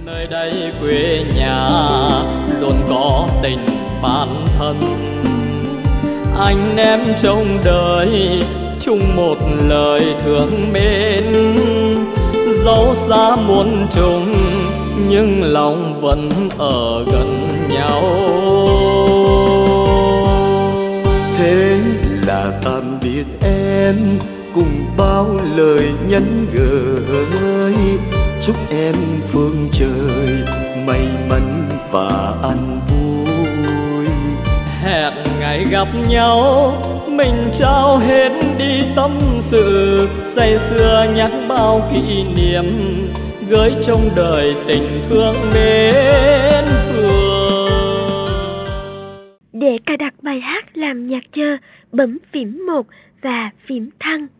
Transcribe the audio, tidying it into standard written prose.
Nơi đây quê nhà luôn có tình bạn thân, anh em trong đời chung một lời thương mến. Dẫu xa muôn trùng nhưng lòng vẫn ở gần nhau. Thế là tạm biệt em cùng bao lời nhắn gửi, chúc em phương trời may mắn và an vui. Hẹn ngày gặp nhau mình trao hết đi tâm sự, say sưa nhắc bao kỷ niệm, gửi trong đời tình thương mến phương. Để cài đặt bài hát làm nhạc chờ, bấm phím 1 và phím thăng.